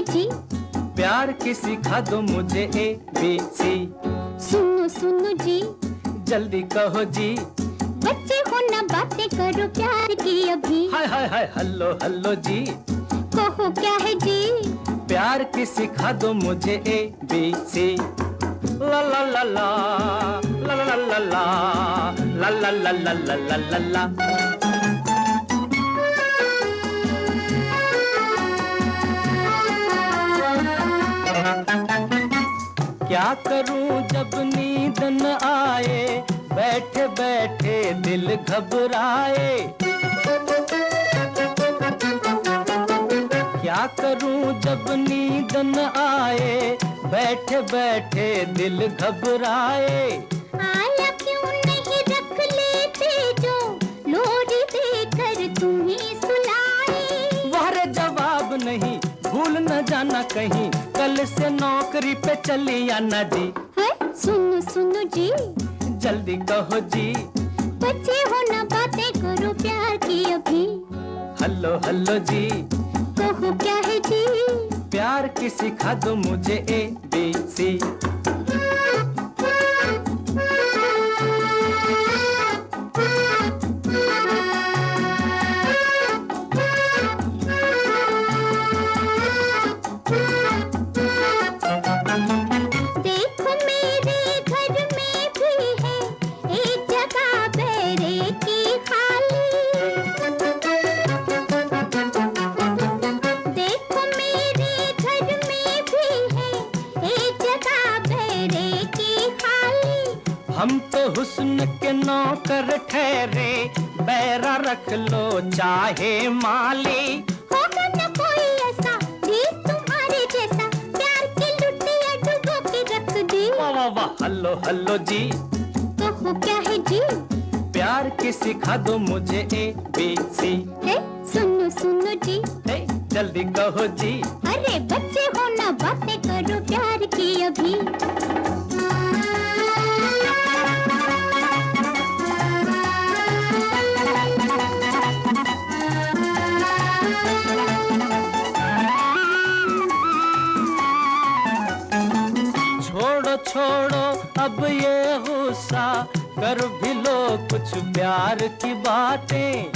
है जी? प्यार की सिखा दो मुझे ABC। सुनो सुनो जी, जल्दी कहो जी। बच्चे हो ना बातें करो प्यार की अभी। हाय हाय हाय हल्लो हल्लो जी। कहो क्या है जी? प्यार की सिखा दो मुझे ABC। ला ला ला ला ला ला ला ला ला ला ला ला ला ला ला ला। क्या करूं जब नींद न आए, बैठे बैठे दिल घबराए। क्या करूं जब नींद न आए, बैठे बैठे दिल घबराए। आया क्यों नहीं रख लेते जो लोरी देकर तुम्हें सुलाए। वारे जवाब नहीं, भूल न जाना कहीं, कल से नौकरी पे चली आना जी। है सुनो सुनो जी, जल्दी कहो जी। बच्चे हो ना बातें करो प्यार की अभी। Hello hello ji. कहो क्या है जी? प्यार की सिखा दो मुझे ABC। देखो मेरे घर में भी है एक जगह बैरे की खाली। देखो मेरे घर में भी है एक जगह बैरे की खाली। हम तो हुस्न के नौकर ठहरे, बैरा रख लो चाहे माली। होगा न कोई ऐसा जी तुम्हारे जैसा, प्यार की लुटिया डुबो के रख दी। वाह वाह वाह हल्लो हल्लो जी। कहो क्या है जी? प्यार की सिखा दो मुझे ABC। है सुनो सुनो जी, हे जल्दी कहो जी। अरे बच्चे हो ना बातें करो प्यार की अभी। छोड़ो छोड़ो अब ये गुस्सा, कर भी लो कुछ प्यार की बातें।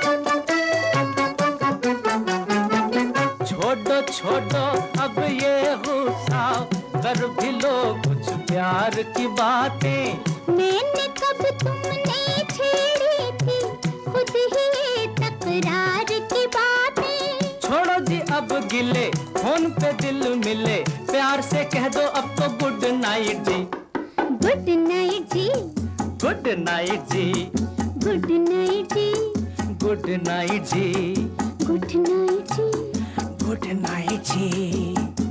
छोड़ो छोड़ो अब ये गुस्सा, कर भी लो कुछ प्यार की बातें। मैंने कब तुमने छेड़ी थी खुद ही ये तकरार की बातें। छोड़ो जी अब गिले, फोन पे दिल मिले, प्यार से कह दो अब तो good night ji. Good night ji. Good night ji. Good night ji. Good night ji. Good night ji. Good night जी।